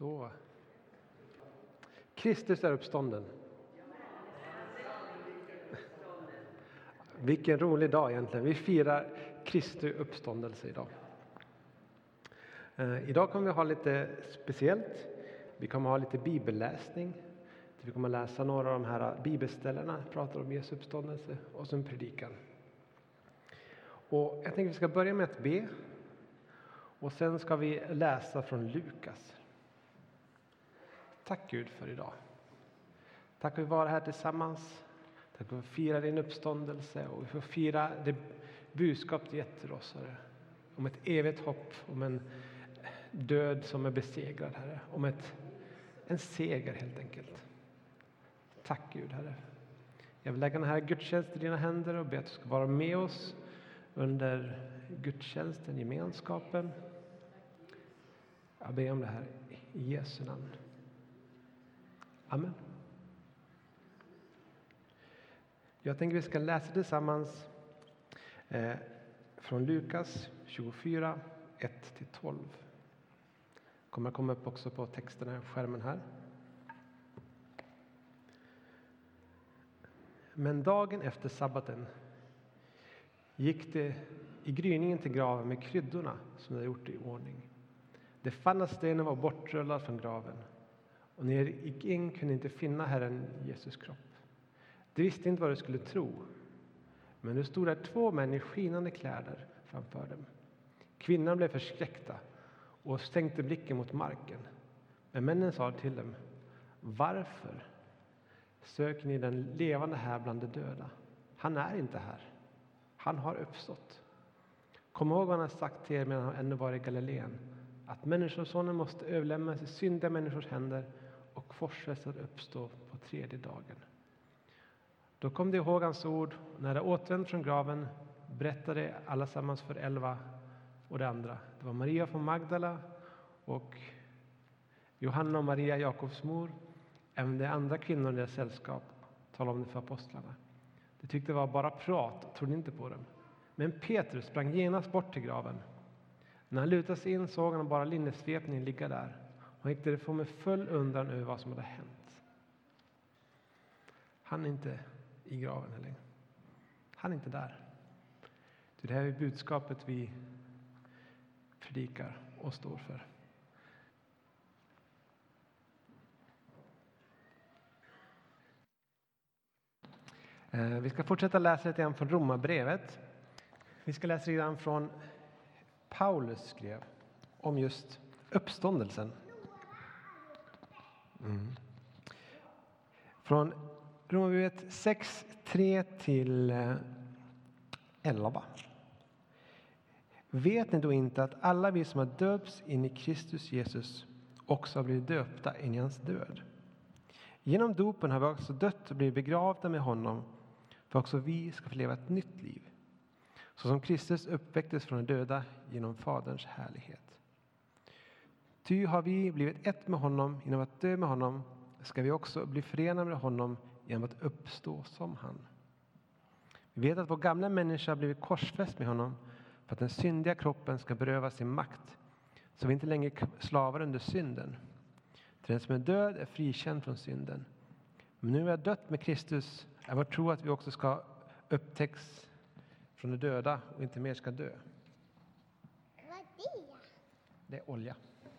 Så. Kristus är uppstånden. Vilken rolig dag egentligen. Vi firar Kristi uppståndelse idag. Idag kommer vi ha lite speciellt. Vi kommer ha lite bibelläsning. Vi kommer läsa några av de här bibelställena, pratar om Jesu uppståndelse och sen predikan. Och jag tänker att vi ska börja med att be. Och sen ska vi läsa från Lukas. Tack Gud för idag. Tack för att vi var här tillsammans. Tack för att vi firar din uppståndelse och vi får fira det budskap du gett till oss, Herre. Om ett evigt hopp, om en död som är besegrad, Herre. Om en seger helt enkelt. Tack Gud, Herre. Jag vill lägga den här gudstjänsten i dina händer och be att du ska vara med oss under gudstjänsten, gemenskapen. Jag ber om det här i Jesu namn. Amen. Jag tänker vi ska läsa tillsammans från Lukas 24, 1-12. Kommer att komma upp också på texterna på skärmen här. Men dagen efter sabbaten gick det i gryningen till graven med kryddorna som de gjort i ordning. Det fann att stenen var bortrullad från graven. Och när de gick in kunde inte finna Herren Jesus kropp. De visste inte vad de skulle tro. Men det stod där 2 män i skinande kläder framför dem. Kvinnan blev förskräckta och stänkte blicken mot marken. Men männen sa till dem: varför söker ni den levande här bland de döda? Han är inte här. Han har uppstått. Kom ihåg vad han har sagt till er medan han ännu var i Galileen. Att människosonen måste överlämnas i syndiga människors händer och korsfästas att uppstå på 3:e dagen. Då kom de ihåg hans ord. När de återvände från graven berättade allesammans för 11 och de andra. Det var Maria från Magdala och Johanna och Maria, Jakobs mor. Även de andra kvinnorna i deras sällskap talade om det för apostlarna. De tyckte det var bara prat och trodde inte på dem. Men Petrus sprang genast bort till graven. När han lutade sig in såg han bara linnesvepningen ligga där. Och han gick därifrån med full undran över vad som hade hänt. Han är inte i graven heller. Han är inte där. Det här är budskapet vi predikar och står för. Vi ska fortsätta läsa lite grann från Romarbrevet. Vi ska läsa redan från Paulus skrev om just uppståndelsen. Från Romarbrevet 6, 3-11. Vet ni då inte att alla vi som har döpts in i Kristus Jesus också har blivit döpta in i hans död? Genom dopen har vi också dött och blivit begravda med honom för också vi ska få leva ett nytt liv. Så som Kristus uppväcktes från de döda genom Faderns härlighet. Ty har vi blivit ett med honom genom att dö med honom ska vi också bli förenade med honom genom att uppstå som han. Vi vet att vår gamla människa har blivit korsfäst med honom för att den syndiga kroppen ska berövas sin makt så vi inte längre slavar under synden. Till den som är död är frikänd från synden. Men nu när vi har dött med Kristus är vår tro att vi också ska upptäckas från de döda och inte mer ska dö. Vad är det? Det är olja.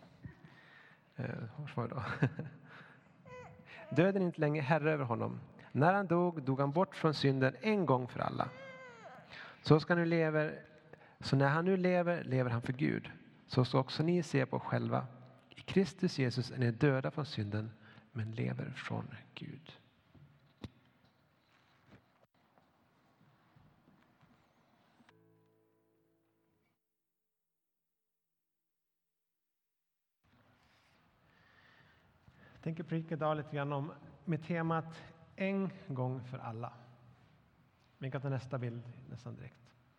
Döden är inte längre herre över honom. När han dog han bort från synden en gång för alla. Så när han nu lever han för Gud. Så ska också ni se på själva. I Kristus Jesus är ni döda från synden men lever från Gud. Jag tänker predika idag lite grann med temat en gång för alla. Vi kan ta nästa bild nästan direkt.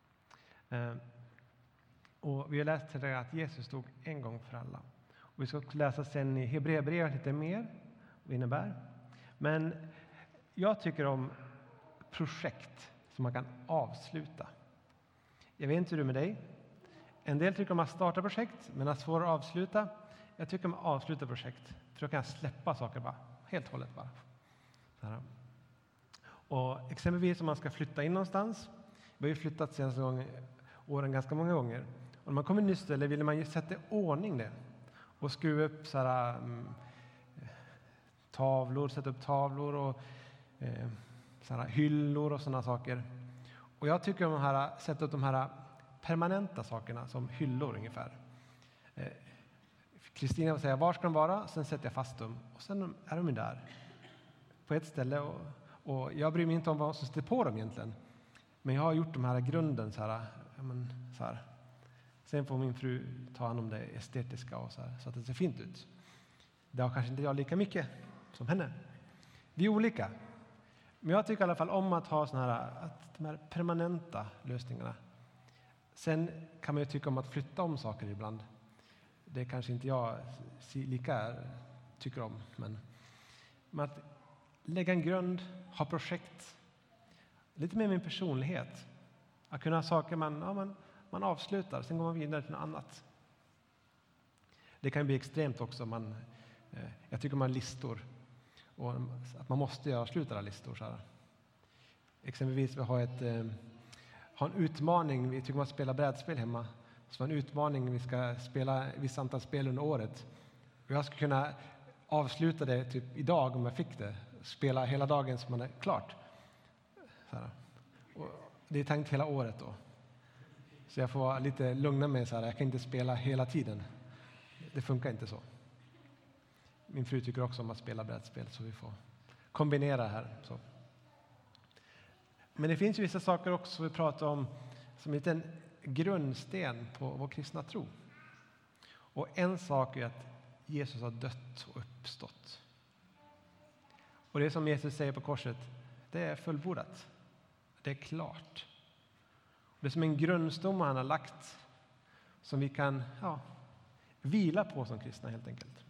Och vi har läst till det att Jesus dog en gång för alla. Och vi ska också läsa sen i Hebreerbrevet lite mer vad det innebär. Men jag tycker om projekt som man kan avsluta. Jag vet inte hur det är med dig. En del tycker om att starta projekt men att svåra att avsluta. jag tycker om att avsluta projekt. För då kan jag släppa saker bara, helt och hållet bara. Så här. Och exempelvis om man ska flytta in någonstans. Vi har ju flyttat senaste åren ganska många gånger. Och när man kommer till ett nytt ställe vill man ju sätta i ordning det. Och skruva upp så här, tavlor, sätta upp tavlor och så här, hyllor och sådana saker. Och jag tycker om att sätta upp de här permanenta sakerna som hyllor ungefär. Kristina vill säga, var ska de vara? Sen sätter jag fast dem. Och sen är de där på ett ställe. Och jag bryr mig inte om vad som står på dem egentligen. Men jag har gjort de här grunden så här. Så här. Sen får min fru ta hand om det estetiska och så att det ser fint ut. Det har kanske inte jag lika mycket som henne. Vi är olika. Men jag tycker i alla fall om att ha såna här, att de här permanenta lösningarna. Sen kan man ju tycka om att flytta om saker ibland. Det kanske inte jag lika tycker om. Men att lägga en grund, ha projekt. Lite mer min personlighet. Att kunna ha saker man avslutar, sen går man vidare till något annat. Det kan bli extremt också. Jag tycker man har listor. Och att man måste avsluta listor. Så här. Exempelvis vi har en utmaning. Vi tycker man spelar brädspel hemma. Så var en utmaning. Vi ska spela vissa antal spel under året. Och jag skulle kunna avsluta det typ idag om jag fick det. Spela hela dagen så man är klart. Så här. Och det är tänkt hela året då. Så jag får vara lite lugna med så här. Jag kan inte spela hela tiden. Det funkar inte så. Min fru tycker också om att spela brädspel så vi får kombinera här. Så. Men det finns ju vissa saker också vi pratar om som en liten grundsten på vår kristna tro. Och en sak är att Jesus har dött och uppstått. Och det som Jesus säger på korset, det är fullbordat. Det är klart. Det är som en grundstomme han har lagt som vi kan vila på som kristna helt enkelt.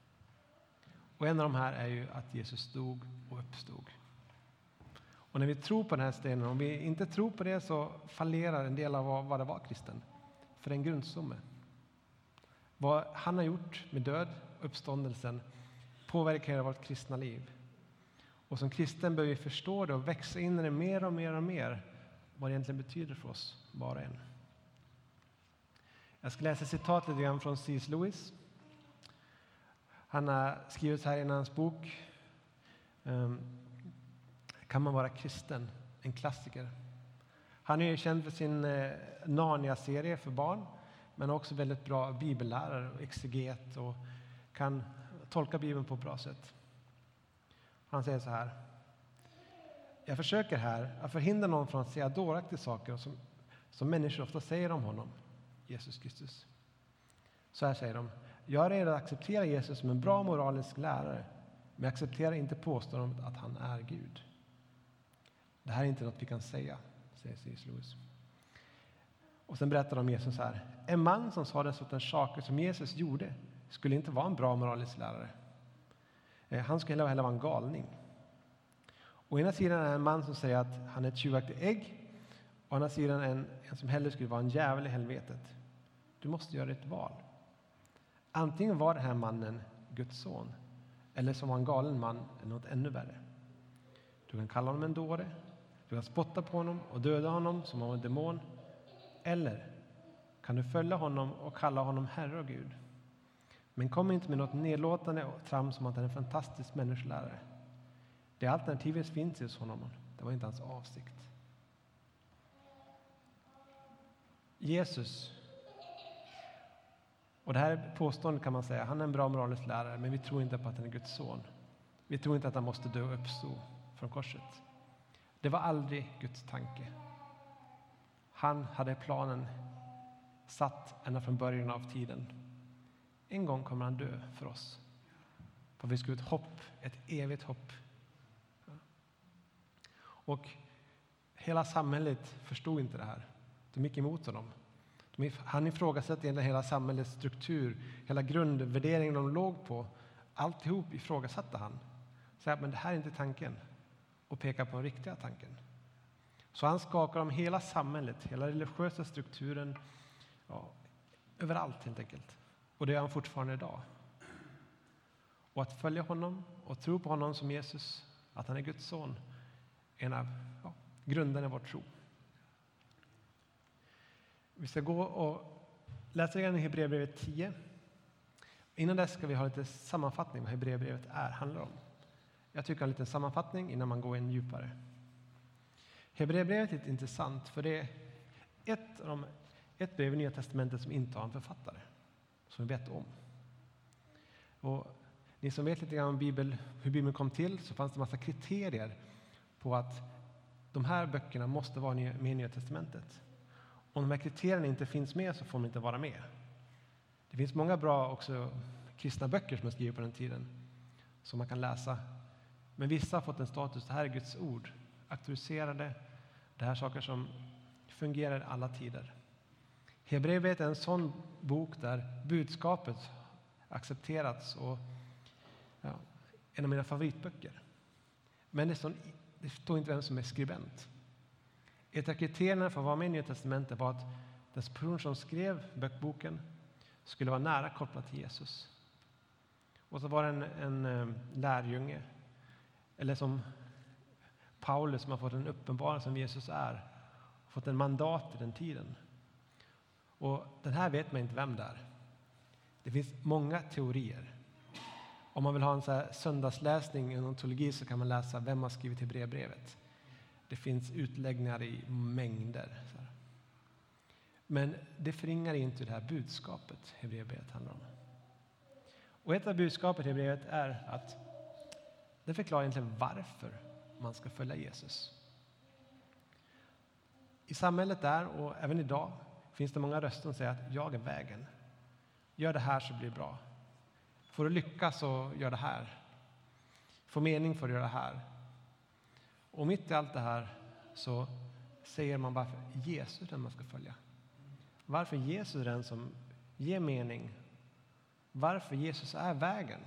Och en av de här är ju att Jesus dog och uppstod. Och när vi tror på den här stenen, om vi inte tror på det så fallerar en del av vad det var kristen. För en grundstomme. Vad han har gjort med död och uppståndelsen påverkar vårt kristna liv. Och som kristen bör vi förstå det och växa in i det mer och mer och mer. Vad det egentligen betyder för oss, var och en. Jag ska läsa citat lite grann från C.S. Lewis. Han har skrivit här i hans bok Kan man vara kristen? En klassiker. Han är ju känd för sin Narnia-serie för barn. Men också väldigt bra bibellärare och exeget. Och kan tolka Bibeln på ett bra sätt. Han säger så här. Jag försöker här att förhindra någon från att säga dåraktiga saker som människor ofta säger om honom. Jesus Kristus. Så här säger de. Jag är redo att acceptera Jesus som en bra moralisk lärare. Men jag accepterar inte påståendet att han är Gud. Det här är inte något vi kan säga, säger C.S. Lewis. Och sen berättar de om Jesus så här. En man som sa den sortens saker som Jesus gjorde skulle inte vara en bra moralisk lärare. Han skulle hellre vara en galning. Å ena sidan är en man som säger att han är ett tjuvaktigt ägg. Å andra sidan en som hellre skulle vara en djävul i helvetet. Du måste göra ett val. Antingen var den här mannen Guds son. Eller som var en galen man eller något ännu värre. Du kan kalla honom en dåre. Du kan spotta på honom och döda honom som om en demon. Eller kan du följa honom och kalla honom Herre och Gud. Men kom inte med något nedlåtande och trams som att han är en fantastisk människolärare. Det alternativet finns hos honom. Det var inte hans avsikt. Jesus. Och det här är påståendet kan man säga. Han är en bra moralisk lärare. Men vi tror inte på att han är Guds son. Vi tror inte att han måste dö och uppstå från korset. Det var aldrig Guds tanke. Han hade planen satt ända från början av tiden. En gång kommer han dö för oss. För vi ska ha ett hopp, ett evigt hopp. Och hela samhället förstod inte det här. De gick emot honom. Han ifrågasatte egentligen hela samhällets struktur, hela grundvärderingen de låg på. Alltihop ifrågasatte han. Så men det här är inte tanken. Och pekar på den riktiga tanken. Så han skakar om hela samhället, hela religiösa strukturen, överallt helt enkelt. Och det är han fortfarande idag. Och att följa honom och tro på honom som Jesus, att han är Guds son, är en av grunderna i vår tro. Vi ska gå och läsa igen i Hebreerbrevet 10. Innan dess ska vi ha lite sammanfattning vad Hebreerbrevet handlar om. Jag tycker en liten sammanfattning innan man går in djupare. Hebreerbrevet är intressant för det är ett brev i Nya testamentet som inte har en författare, som vi vet om. Och ni som vet lite grann om hur Bibeln kom till, så fanns det en massa kriterier på att de här böckerna måste vara med i Nya testamentet. Om de här kriterierna inte finns med så får de inte vara med. Det finns många bra också kristna böcker som är skrivna på den tiden som man kan läsa. Men vissa har fått en status, det här är Guds ord, auktoriserade, det här är saker som fungerar i alla tider. Hebreerbrevet är en sån bok där budskapet accepterats och en av mina favoritböcker. Men det står inte vem som är skribent. Ett av kriterierna för att vara med i Nya testamentet var att den person som skrev böckboken skulle vara nära kopplad till Jesus. Och så var det en lärjunge, eller som Paulus som har fått en uppenbarelse som Jesus är, fått en mandat i den tiden. Och den här vet man inte vem det är. Det finns många teorier. Om man vill ha en så här söndagsläsning i någon teologi så kan man läsa vem har skrivit Hebreerbrevet. Det finns utläggningar i mängder. Men det förringar inte det här budskapet Hebreerbrevet handlar om. Och ett av budskapet i Hebreerbrevet är att det förklarar egentligen varför man ska följa Jesus. I samhället där och även idag finns det många röster som säger att jag är vägen. Gör det här så blir det bra. Får du lyckas så gör det här. Får mening för att göra det här. Och mitt i allt det här så säger man varför Jesus är den man ska följa. Varför Jesus är den som ger mening. Varför Jesus är vägen.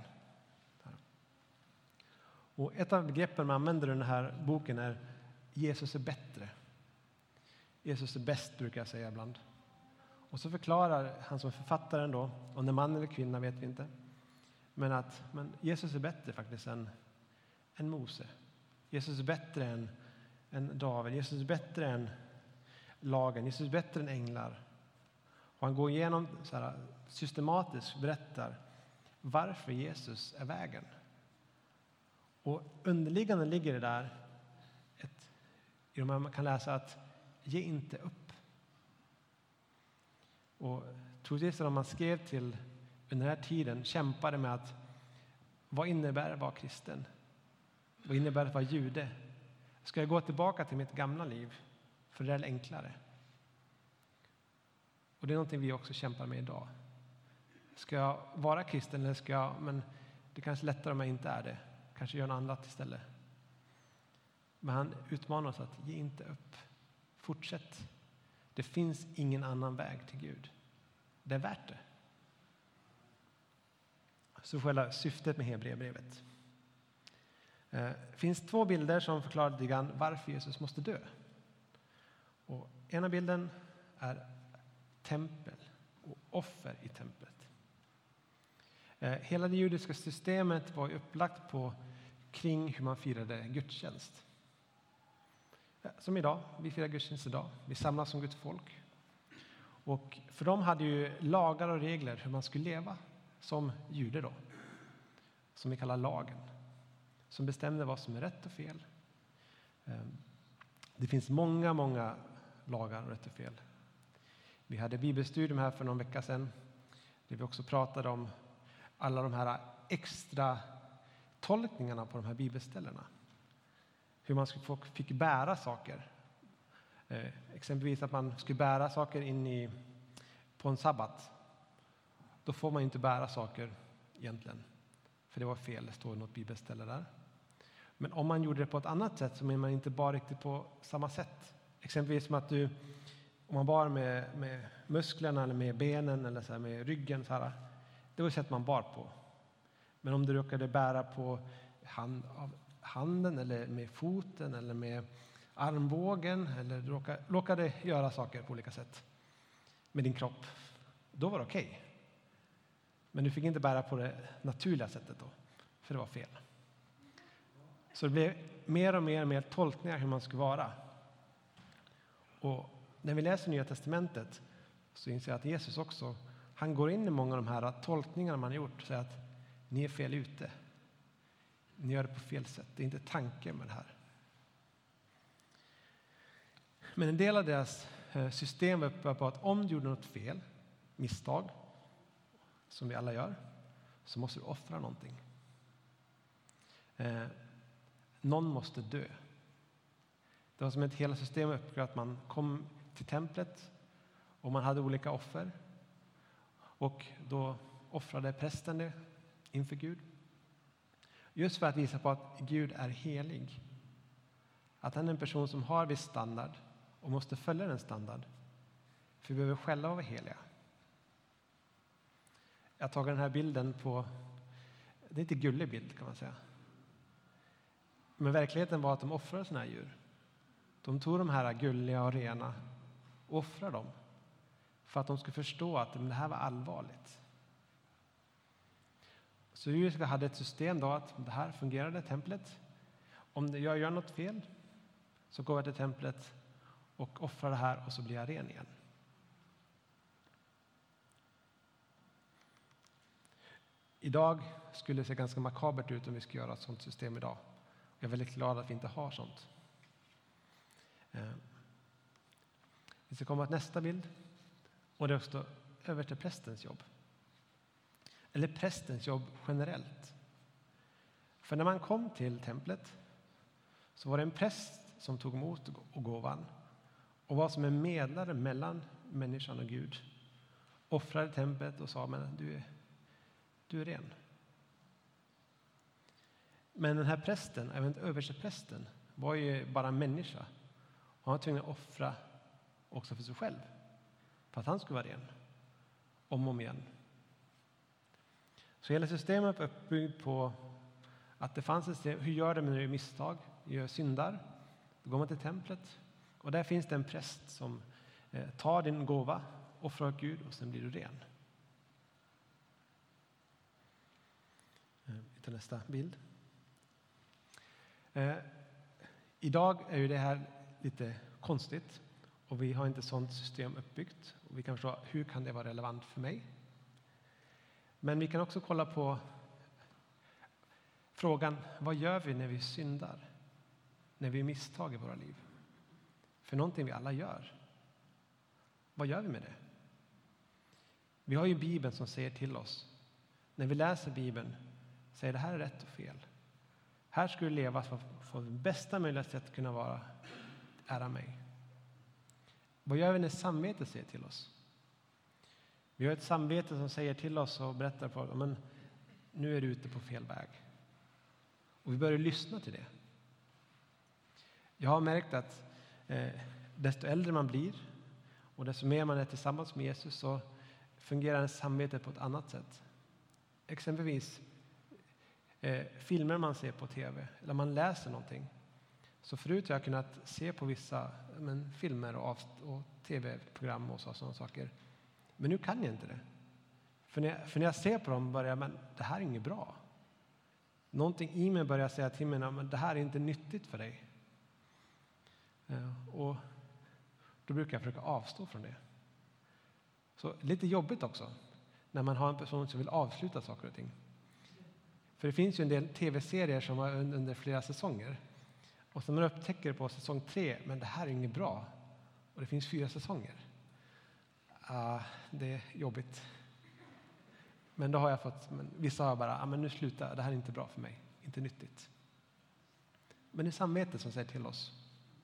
Och ett av begreppen man använder i den här boken är Jesus är bättre. Jesus är bäst brukar jag säga ibland. Och så förklarar han som är författaren då, om det är man eller kvinna vet vi inte. Men Jesus är bättre faktiskt än Mose. Jesus är bättre än David. Jesus är bättre än lagen. Jesus är bättre än änglar. Och han går igenom så här, systematiskt berättar varför Jesus är vägen. Och underliggande ligger det där man kan läsa att ge inte upp. Och troligtvis när man skrev till under den här tiden kämpade med att vad innebär det att vara kristen? Vad innebär det att vara jude? Ska jag gå tillbaka till mitt gamla liv? För det är enklare. Och det är någonting vi också kämpar med idag. Ska jag vara kristen eller ska jag, men det är kanske lättare om jag inte är det. Kanske gör något annat istället. Men han utmanar oss att ge inte upp. Fortsätt. Det finns ingen annan väg till Gud. Det är värt det. Så själva syftet med Hebreerbrevet. Det finns 2 bilder som förklarar lite grann varför Jesus måste dö. Och ena bilden är tempel och offer i templet. Hela det judiska systemet var upplagt kring hur man firade gudstjänst. Som idag, vi firar gudstjänst idag. Vi samlas som Guds folk. Och för dem hade ju lagar och regler hur man skulle leva som jude då. Som vi kallar lagen. Som bestämde vad som är rätt och fel. Det finns många, många lagar och rätt och fel. Vi hade bibelstudium här för någon vecka sedan. Där vi också pratade om alla de här extra tolkningarna på de här bibelställena. Hur man fick bära saker. Exempelvis att man skulle bära saker på en sabbat. Då får man inte bära saker egentligen. För det var fel, det står något bibelställe där. Men om man gjorde det på ett annat sätt så är man inte bara riktigt på samma sätt. Exempelvis som att om man bar med musklerna eller med benen eller så här med ryggen så här. Det var ett sätt man bar på. Men om du råkade bära på handen eller med foten eller med armbågen eller du råkade göra saker på olika sätt med din kropp, då var det okej. Men du fick inte bära på det naturliga sättet då. för det var fel. Så det blev mer och mer tolkningar hur man skulle vara. Och när vi läser Nya testamentet så inser jag att Jesus också, han går in i många av de här tolkningarna man har gjort och säger att ni är fel ute. Ni gör det på fel sätt. Det är inte tanken med det här. Men en del av deras system var uppe på att om du gjorde något fel, misstag, som vi alla gör, så måste du offra någonting. Någon måste dö. Det var som ett hela system uppbyggt att man kom till templet och man hade olika offer. Och då offrade prästen det inför Gud. Just för att visa på att Gud är helig. Att han är en person som har viss standard och måste följa den standard. För vi behöver själva vara heliga. Jag tar den här bilden på, det är inte en gullig bild kan man säga. Men verkligheten var att de offrade såna här djur. De tog de här gulliga och rena och offrade dem. För att de skulle förstå att det här var allvarligt. Så judiska hade ett system då att det här fungerade, templet. Om jag gör något fel så går jag till templet och offrar det här och så blir jag ren igen. Idag skulle det se ganska makabert ut om vi skulle göra ett sådant system idag. Jag är väldigt glad att vi inte har sånt. Vi ska komma till nästa bild. Och det är också över till prästens jobb. Eller prästens jobb generellt. För när man kom till templet så var det en präst som tog emot gåvan och var som en medlare mellan människan och Gud. Offrade templet och sa, men du är ren. Men den här prästen, även översteprästen, var ju bara en människa. Och han var tvungen att offra också för sig själv. För att han skulle vara ren. Om och om igen. Så hela systemet är uppbyggt på att det fanns ett system. Hur gör det när du gör misstag? Gör syndar. Då går man till templet. Och där finns det en präst som tar din gåva, offrar åt Gud och sen blir du ren. Vi tar nästa bild. Idag är ju det här lite konstigt. Och vi har inte sådant system uppbyggt. Och vi kan förstå, hur kan det vara relevant för mig? Men vi kan också kolla på frågan, vad gör vi när vi syndar? När vi är misstag i våra liv? För någonting vi alla gör. Vad gör vi med det? Vi har ju Bibeln som säger till oss. När vi läser Bibeln säger det här är rätt och fel. Här ska du leva för att få det bästa möjliga sätt att kunna vara ära mig. Vad gör vi när samvetet säger till oss? Vi har ett samvete som säger till oss och berättar på men nu är du ute på fel väg. Och vi börjar lyssna till det. Jag har märkt att desto äldre man blir och desto mer man är tillsammans med Jesus så fungerar samvetet på ett annat sätt. Exempelvis filmer man ser på tv eller man läser någonting. Så förut har jag kunnat se på vissa filmer och tv-program och sådana saker. Men nu kan jag inte det. För när jag ser på dem börjar jag, men det här är inget bra. Någonting i mig börjar säga till mig, men det här är inte nyttigt för dig. Och då brukar jag försöka avstå från det. Så lite jobbigt också. När man har en person som vill avsluta saker och ting. För det finns ju en del tv-serier som har under flera säsonger. Och så man upptäcker på säsong 3, men det här är inget bra. Och det finns 4 säsonger. Det är jobbigt. Men då har jag fått, vissa har bara, men nu slutar, det här är inte bra för mig. Inte nyttigt. Men det är samvetet som säger till oss.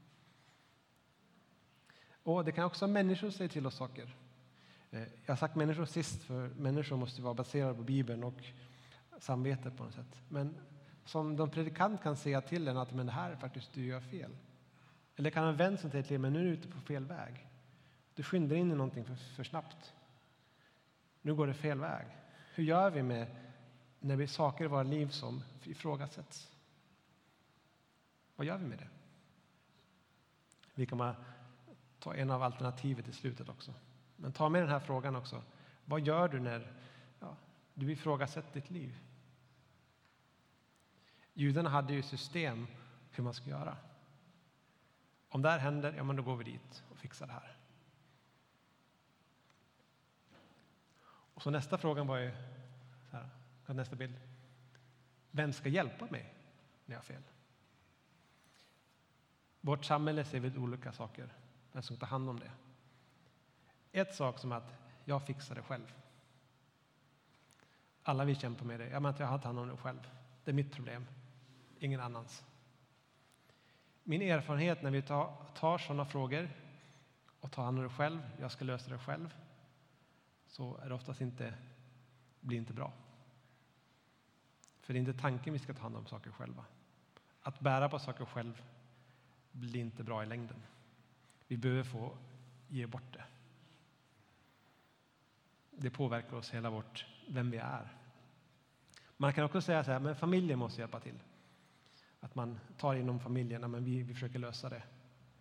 Och det kan också vara människor som säger till oss saker. Jag har sagt människor sist, för människor måste vara baserade på Bibeln och samvetet på något sätt. Men som de predikant kan säga till en att men det här är faktiskt du gör fel. Eller kan en vän som säger till men nu är du ute på fel väg. Du skyndar in i någonting för snabbt. Nu går det fel väg. Hur gör vi med när vi saker i våra liv som ifrågasätts? Vad gör vi med det? Vi kommer ta en av alternativet i slutet också. Men ta med den här frågan också. Vad gör du när du ifrågasätter ditt liv? Judarna hade ju system hur man ska göra. Om det här händer, ja men då går vi dit och fixar det här. Och så nästa fråga var ju, så här, nästa bild. Vem ska hjälpa mig när jag har fel? Vårt samhälle ser väldigt olika saker. Vem ska ta hand om det? Ett sak som att jag fixar det själv. Alla vi kämpar med det. Jag menar att jag har tagit hand om det själv. Det är mitt problem. Ingen annans. Min erfarenhet när vi tar sådana frågor och tar hand om det själv, jag ska lösa det själv, så är det oftast blir inte bra. För det är inte tanken vi ska ta hand om saker själva. Att bära på saker själv blir inte bra i längden. Vi behöver få ge bort det. Det påverkar oss hela vem vi är. Man kan också säga så här, men familjen måste hjälpa till. Att man tar inom familjen, men vi försöker lösa det.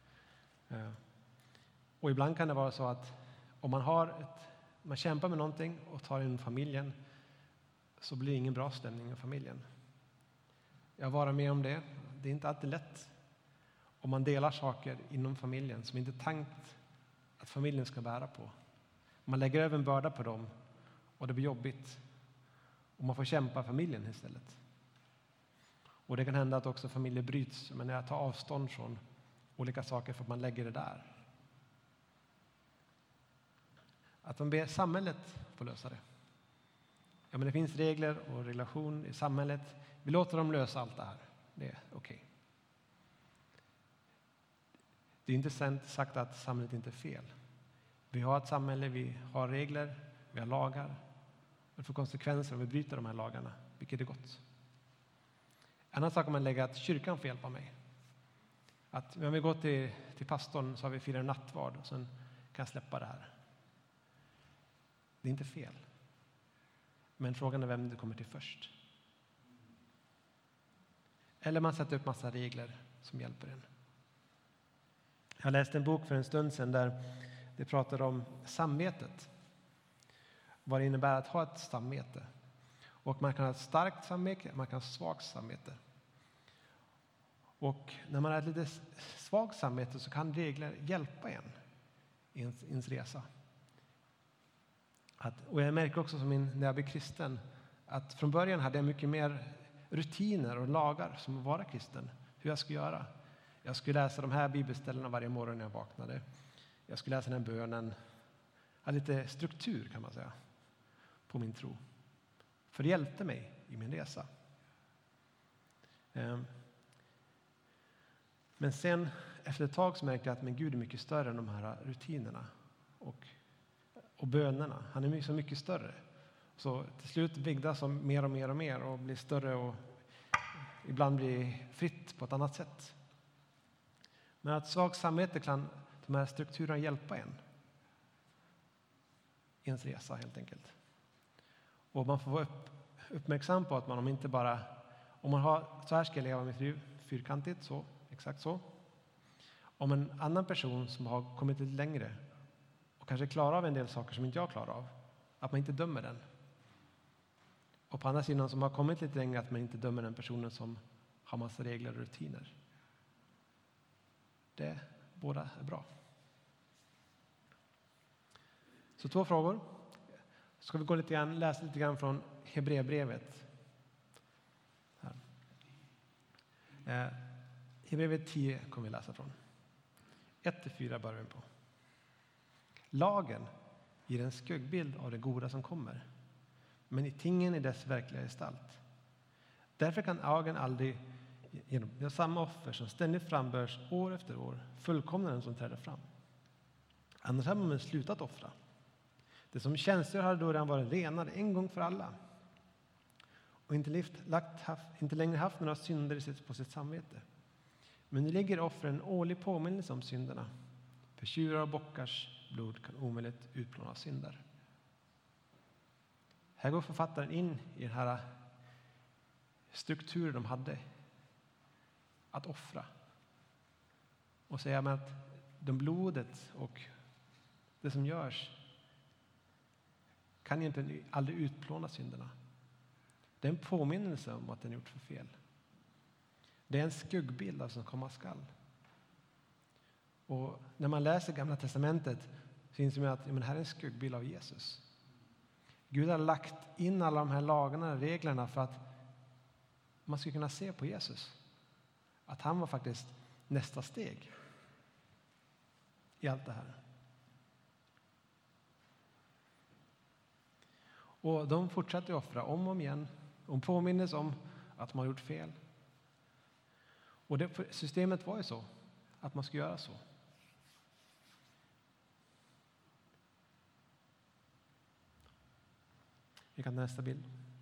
Och ibland kan det vara så att om man kämpar med någonting och tar in familjen, så blir det ingen bra stämning i familjen. Jag har varit med om det. Det är inte alltid lätt om man delar saker inom familjen som inte är tänkt att familjen ska bära på. Man lägger över en börda på dem och det blir jobbigt. Och man får kämpa familjen istället. Och det kan hända att också familjer bryts, men jag tar avstånd från olika saker för att man lägger det där. Att man ber samhället få lösa det. Ja, men det finns regler och relation i samhället. Vi låter dem lösa allt det här. Det är okej. Det är inte sagt att samhället inte är fel. Vi har ett samhälle, vi har regler, vi har lagar. Det får konsekvenser om vi bryter de här lagarna, vilket är gott. En annan sak om man lägger att kyrkan får hjälpa mig. Att om vi går till pastorn så har vi firat nattvard och sen kan jag släppa det här. Det är inte fel. Men frågan är vem du kommer till först. Eller man sätter upp massa regler som hjälper en. Jag läste en bok för en stund sedan där det pratade om samvetet. Vad det innebär att ha ett samvete. Och man kan ha ett starkt samvete, man kan ha ett svagt samvete. Och när man har ett lite svagt samvete så kan regler hjälpa en i ens resa. Och jag märker också när jag blev kristen att från början hade jag mycket mer rutiner och lagar som att vara kristen. Hur jag skulle göra. Jag skulle läsa de här bibelställena varje morgon när jag vaknade. Jag skulle läsa den här bönen. Jag hade lite struktur kan man säga på min tro. För det hjälpte mig i min resa. Men sen efter ett tag så märkte jag att min Gud är mycket större än de här rutinerna och bönerna. Han är så mycket större. Så till slut vigdas som mer och mer och mer och blir större och ibland blir fritt på ett annat sätt. Men att svagt samvete kan de här strukturerna hjälpa en i ens resa helt enkelt. Och man får vara uppmärksam på att man om man har så här ska jag leva mitt liv fyrkantigt så, exakt så. Om en annan person som har kommit lite längre och kanske klarar av en del saker som inte jag klarar av, att man inte dömer den. Och på andra sidan som har kommit lite längre att man inte dömer den personen som har massa regler och rutiner. Det båda är bra. Så 2 frågor. Ska vi gå läsa lite grann från Hebreerbrevet. Hebreerbrevet 10 kommer vi läsa från. 1-4 börjar vi på. Lagen ger en skuggbild av det goda som kommer, men i tingen i dess verkliga gestalt. Därför kan lagen aldrig genom samma offer som ständigt frambörs år efter år fullkomna den som träder fram. Annars har man slutat offra. Det som tjänster hade då redan varit renade en gång för alla och inte längre haft några synder på sitt samvete. Men nu ligger offren en årlig påminnelse om synderna. För tjurar och bockars blod kan omöjligt utplåna synder. Här går författaren in i den här strukturen de hade att offra. Och säga att de blodet och det som görs kan egentligen aldrig utplåna synderna. Det är en påminnelse om att den gjort för fel. Det är en skuggbild av som komma skall. Och när man läser Gamla testamentet så inser man att det här är en skuggbild av Jesus. Gud har lagt in alla de här lagarna och reglerna för att man ska kunna se på Jesus. Att han var faktiskt nästa steg i allt det här. Och de fortsatte offra om och om igen. De påminnes om att man har gjort fel. Och systemet var ju så att man skulle göra så. Vi kan ta nästa bild.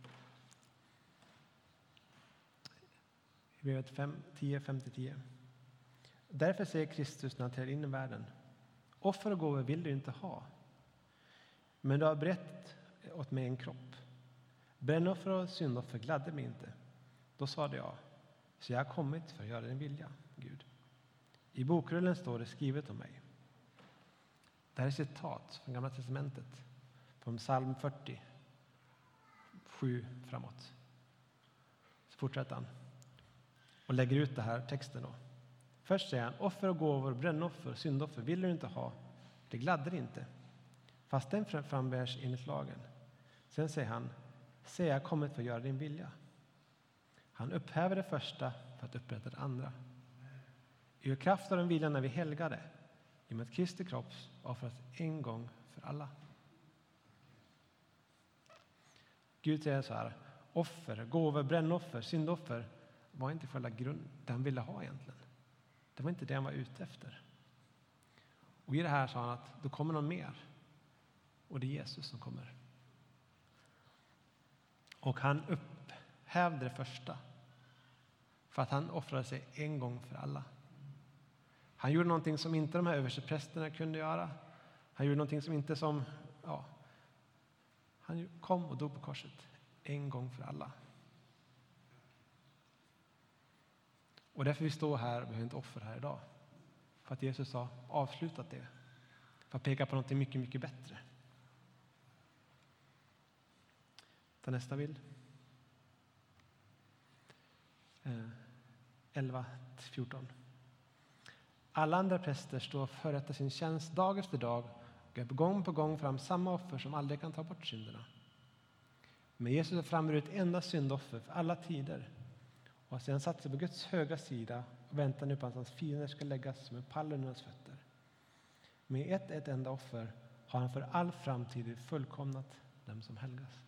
Hebreerbrevet 10:5-10. Därför säger Kristus när han träder in i världen: offer och gåvor vill du inte ha, men du har berett åt mig en kropp. Brännoffer och syndoffer gladde mig inte. Då sade jag: så jag har kommit för att göra din vilja, Gud. I bokrullen står det skrivet om mig. Det här är citat från Gamla testamentet, från psalm 40, 7 framåt. Så fortsätter han och lägger ut det här texten då. Först säger han: offer och gåvor, brännoffer och syndoffer vill du inte ha. Det gladde dig inte, fast den frambärs enligt lagen. Sen säger han: se, jag har kommit för att göra din vilja. Han upphäver det första för att upprätta det andra. I kraft av den viljan är vi helgade, i och med att Kristi kropp offras en gång för alla. Gud säger så här: offer, gåvor, brännoffer, syndoffer var inte själva grund det han ville ha egentligen. Det var inte det han var ute efter. Och i det här sa han att då kommer någon mer. Och det är Jesus som kommer. Och han upphävde det första för att han offrade sig en gång för alla. Han gjorde någonting som inte de här översteprästerna kunde göra. Han gjorde någonting som inte han kom och dog på korset en gång för alla. Och därför vi står här och behöver inte offer här idag. För att Jesus har avslutat det. För att peka på någonting mycket, mycket bättre. Ta nästa bild. 11-14. Alla andra präster står och förrättar sin tjänst dag efter dag och gång på gång fram samma offer som aldrig kan ta bort synderna. Men Jesus har framburit ett enda syndoffer för alla tider och sedan satt sig på Guds högra sida och väntar nu på att hans fiender ska läggas som en pall under hans fötter. Med ett enda offer har han för all framtid fullkomnat dem som helgas.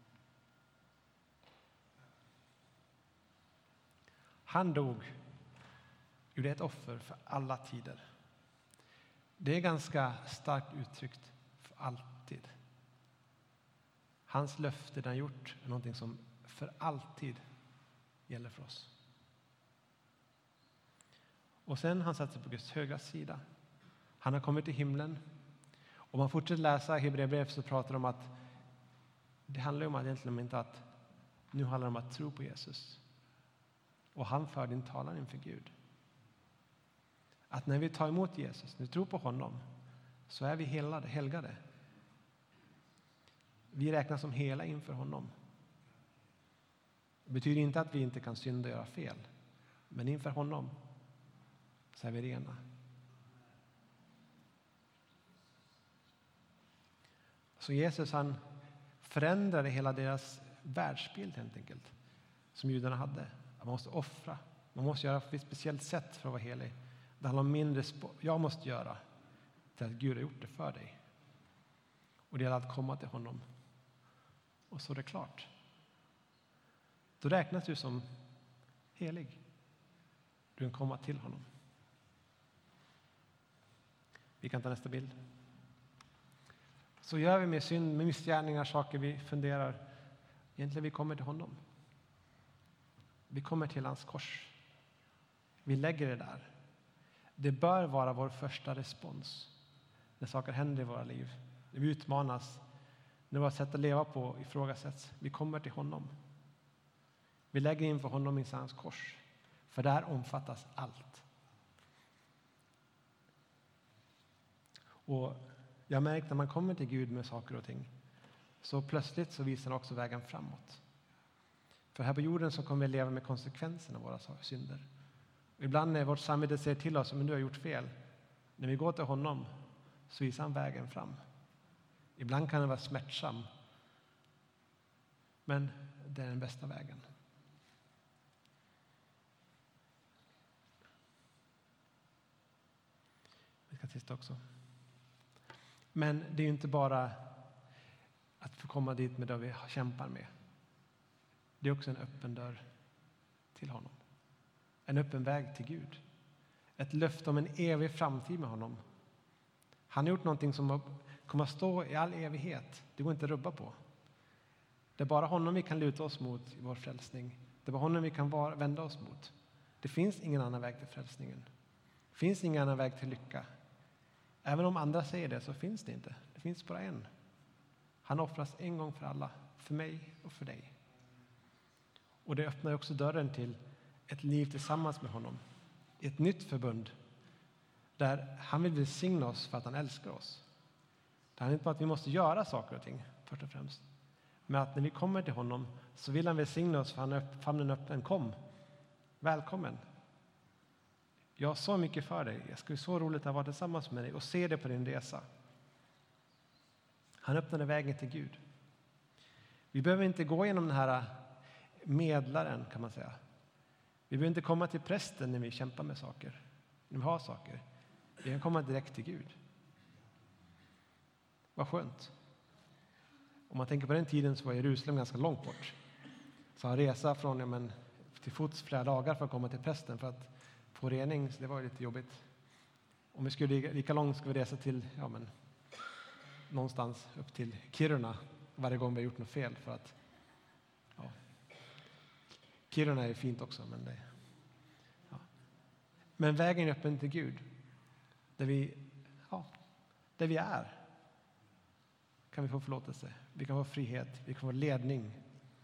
Han dog, gjorde ett offer för alla tider. Det är ganska starkt uttryckt, för alltid. Hans löfte den gjort är någonting som för alltid gäller för oss. Och sen han satt sig på Guds högra sida. Han har kommit till himlen. Om man fortsätter läsa Hebreerbrevet så pratar de om att det handlar om att egentligen inte att nu handlar det om att tro på Jesus. Och han för din talan inför Gud. Att när vi tar emot Jesus, när vi tror på honom, så är vi helgade. Vi räknas som hela inför honom. Det betyder inte att vi inte kan synda och göra fel. Men inför honom så är vi rena. Så Jesus han förändrade hela deras världsbild helt enkelt. Som judarna hade. Man måste offra. Man måste göra på ett speciellt sätt för att vara helig. Det handlar om mindre jag måste göra till att Gud har gjort det för dig. Och det är att komma till honom. Och så är det klart. Då räknas du som helig. Du kan komma till honom. Vi kan ta nästa bild. Så gör vi med synd, med missgärningar, saker vi funderar. Egentligen vi kommer till honom. Vi kommer till hans kors. Vi lägger det där. Det bör vara vår första respons när saker händer i våra liv. När vi utmanas, när vårt sätt att leva på ifrågasätts. Vi kommer till honom. Vi lägger inför honom i hans kors. För där omfattas allt. Och jag märker när man kommer till Gud med saker och ting, så plötsligt så visar han också vägen framåt. För här på jorden så kommer vi leva med konsekvenserna av våra synder. Och ibland när vårt samvete säger till oss, men du har gjort fel. När vi går till honom så visar han vägen fram. Ibland kan det vara smärtsam. Men det är den bästa vägen. Vi ska tista också. Men det är ju inte bara att få komma dit med det vi kämpar med. Det är också en öppen dörr till honom. En öppen väg till Gud. Ett löfte om en evig framtid med honom. Han har gjort någonting som kommer att stå i all evighet. Det går inte att rubba på. Det är bara honom vi kan luta oss mot i vår frälsning. Det är bara honom vi kan vända oss mot. Det finns ingen annan väg till frälsningen. Det finns ingen annan väg till lycka. Även om andra säger det så finns det inte. Det finns bara en. Han offras en gång för alla. För mig och för dig. Och det öppnar också dörren till ett liv tillsammans med honom. Ett nytt förbund. Där han vill välsigna oss för att han älskar oss. Det handlar inte om att vi måste göra saker och ting först och främst. Men att när vi kommer till honom så vill han välsigna oss för han är famnen öppen. Kom, välkommen. Jag har så mycket för dig. Jag ska så roligt att vara tillsammans med dig och se dig på din resa. Han öppnade vägen till Gud. Vi behöver inte gå igenom den här medlaren kan man säga. Vi behöver inte komma till prästen när vi kämpar med saker. När vi har saker. Vi kan komma direkt till Gud. Vad skönt. Om man tänker på den tiden så var Jerusalem ganska långt bort. Så han resa från till fots flera dagar för att komma till prästen för att få rening. Så det var lite jobbigt. Om vi skulle lika långt ska vi resa till någonstans upp till Kiruna varje gång vi har gjort något fel. För att, Kiruna är fint också. Men vägen är öppen till Gud. Där vi är. Kan vi få förlåtelse. Vi kan få frihet. Vi kan få ledning.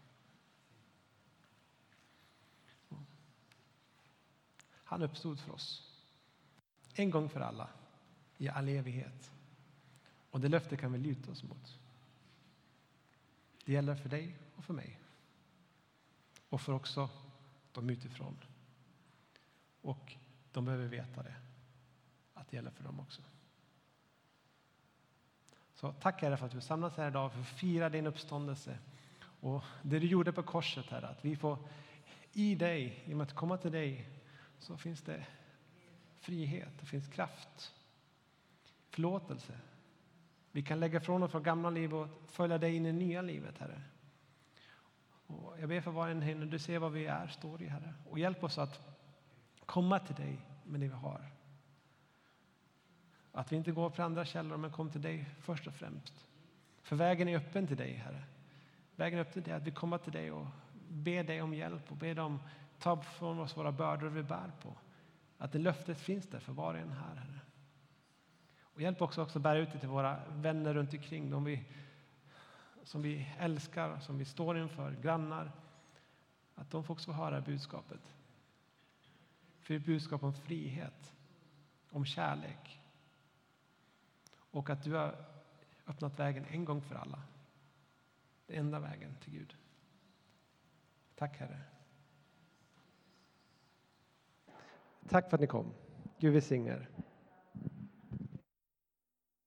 Han uppstod för oss. En gång för alla. I all evighet. Och det löftet kan vi luta oss mot. Det gäller för dig och för mig. Och för också de utifrån. Och de behöver veta det. Att det gäller för dem också. Så tack Herre för att vi samlas här idag för att fira din uppståndelse. Och det du gjorde på korset här, att vi får i dig, i och med att komma till dig, så finns det frihet, det finns kraft, förlåtelse. Vi kan lägga från oss vårt gamla liv och följa dig in i det nya livet, Herre. Och jag ber för var en här, du ser vad vi står i, Herre. Och hjälp oss att komma till dig med det vi har. Att vi inte går för andra källor, men kom till dig först och främst. För vägen är öppen till dig, Herre. Vägen är öppen till dig, att vi kommer till dig och ber dig om hjälp och ber dig om ta från oss våra bördor vi bär på. Att det löftet finns där för var och en här, Herre. Och hjälp också att bära ut det till våra vänner runt omkring, som vi älskar, som vi står inför, grannar. Att de får också höra budskapet. För det är budskap om frihet, om kärlek. Och att du har öppnat vägen en gång för alla. Den enda vägen till Gud. Tack Herre. Tack för att ni kom. Gud välsigne er.